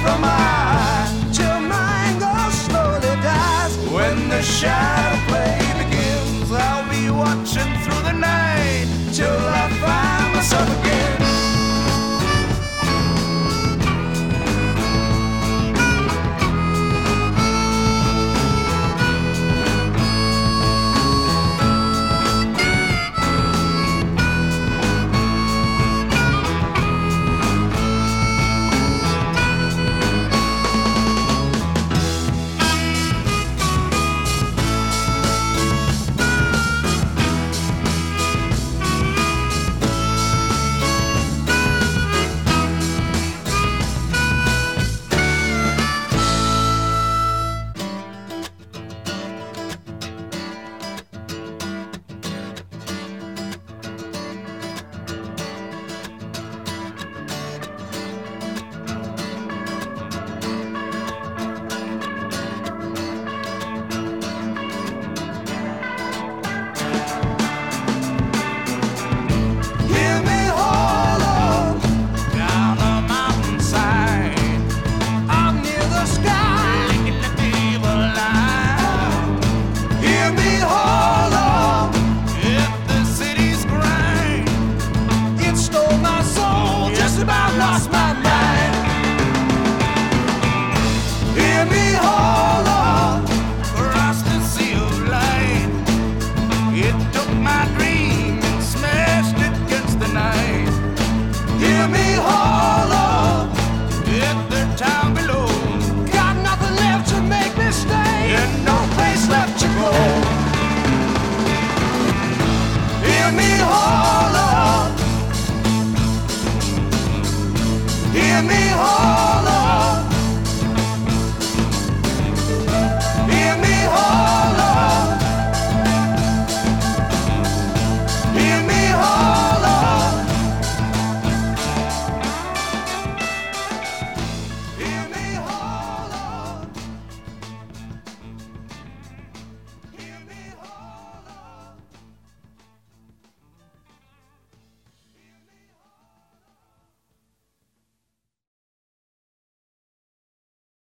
from my eye till my anger slowly dies. When the shadow play begins, I'll be watching through the night till I find myself again. Lost my mind. Hear me holler across the sea of light. It took my dream.